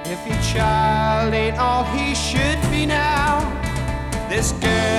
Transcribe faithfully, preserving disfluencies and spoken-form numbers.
If your child ain't all he should be now, this girl